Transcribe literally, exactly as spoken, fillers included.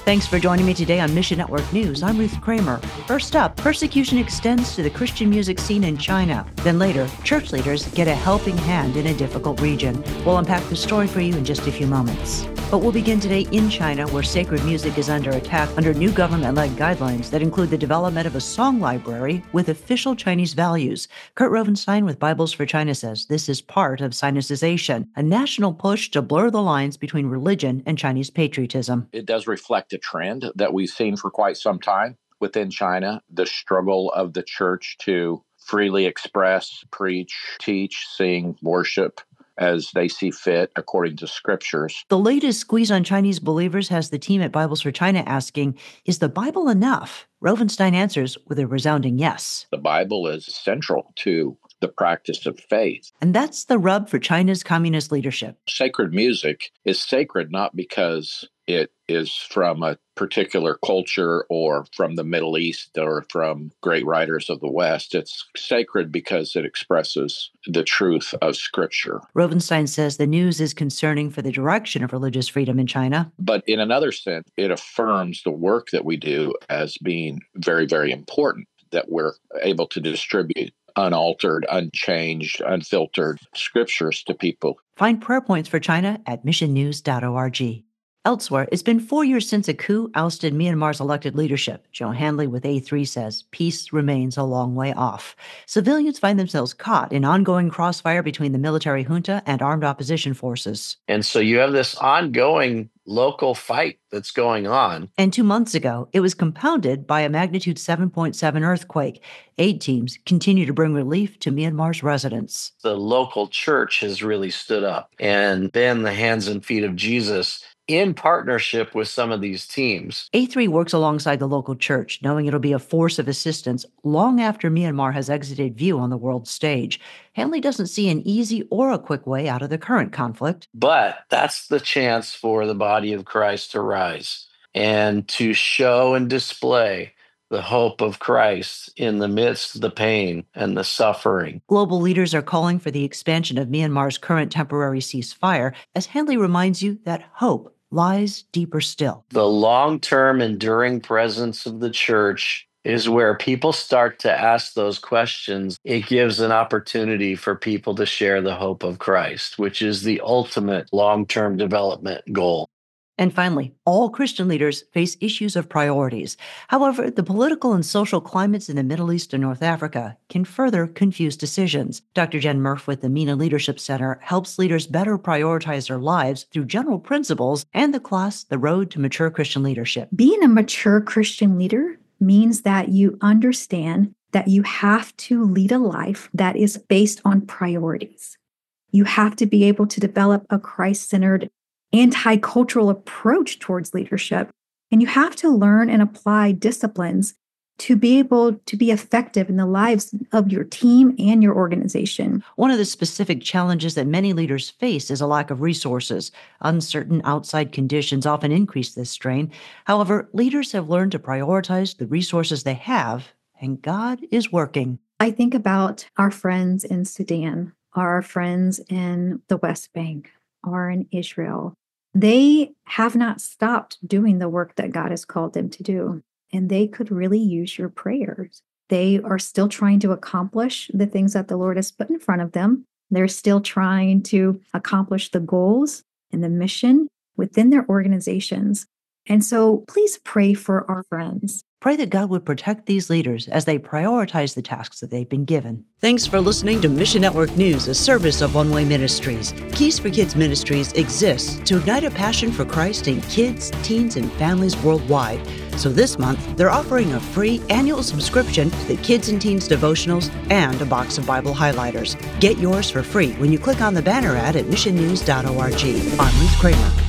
Thanks for joining me today on Mission Network News. I'm Ruth Kramer. First up, persecution extends to the Christian music scene in China. Then later, church leaders get a helping hand in a difficult region. We'll unpack the story for you in just a few moments. But we'll begin today in China, where sacred music is under attack under new government-led guidelines that include the development of a song library with official Chinese values. Kurt Rovenstein with Bibles for China says this is part of Sinicization, a national push to blur the lines between religion and Chinese patriotism. It does reflect a trend that we've seen for quite some time within China, the struggle of the church to freely express, preach, teach, sing, worship as they see fit according to scriptures. The latest squeeze on Chinese believers has the team at Bibles for China asking, is the Bible enough? Rovenstein answers with a resounding yes. The Bible is central to the practice of faith. And that's the rub for China's communist leadership. Sacred music is sacred not because it is from a particular culture or from the Middle East or from great writers of the West. It's sacred because it expresses the truth of Scripture. Rovenstein says the news is concerning for the direction of religious freedom in China. But in another sense, it affirms the work that we do as being very, very important, that we're able to distribute unaltered, unchanged, unfiltered scriptures to people. Find prayer points for China at mission news dot org. Elsewhere, it's been four years since a coup ousted Myanmar's elected leadership. Joe Hanley with A three says peace remains a long way off. Civilians find themselves caught in ongoing crossfire between the military junta and armed opposition forces. And so you have this ongoing local fight that's going on. And two months ago, it was compounded by a magnitude seven point seven earthquake. Aid teams continue to bring relief to Myanmar's residents. The local church has really stood up and been the hands and feet of Jesus in partnership with some of these teams. A three works alongside the local church, knowing it'll be a force of assistance long after Myanmar has exited view on the world stage. Hanley doesn't see an easy or a quick way out of the current conflict. But that's the chance for the body of Christ to rise and to show and display the hope of Christ in the midst of the pain and the suffering. Global leaders are calling for the expansion of Myanmar's current temporary ceasefire, as Hanley reminds you that hope lies deeper still. The long-term enduring presence of the church is where people start to ask those questions. It gives an opportunity for people to share the hope of Christ, which is the ultimate long-term development goal. And finally, all Christian leaders face issues of priorities. However, the political and social climates in the Middle East and North Africa can further confuse decisions. Doctor Jen Murph with the MENA Leadership Center helps leaders better prioritize their lives through general principles and the class, The Road to Mature Christian Leadership. Being a mature Christian leader means that you understand that you have to lead a life that is based on priorities. You have to be able to develop a Christ-centered anti-cultural approach towards leadership. And you have to learn and apply disciplines to be able to be effective in the lives of your team and your organization. One of the specific challenges that many leaders face is a lack of resources. Uncertain outside conditions often increase this strain. However, leaders have learned to prioritize the resources they have, and God is working. I think about our friends in Sudan, our friends in the West Bank, or in Israel. They have not stopped doing the work that God has called them to do, and they could really use your prayers. They are still trying to accomplish the things that the Lord has put in front of them. They're still trying to accomplish the goals and the mission within their organizations. And so please pray for our friends. Pray that God would protect these leaders as they prioritize the tasks that they've been given. Thanks for listening to Mission Network News, a service of One Way Ministries. Keys for Kids Ministries exists to ignite a passion for Christ in kids, teens, and families worldwide. So this month, they're offering a free annual subscription to the Kids and Teens devotionals and a box of Bible highlighters. Get yours for free when you click on the banner ad at mission news dot org. I'm Ruth Kramer.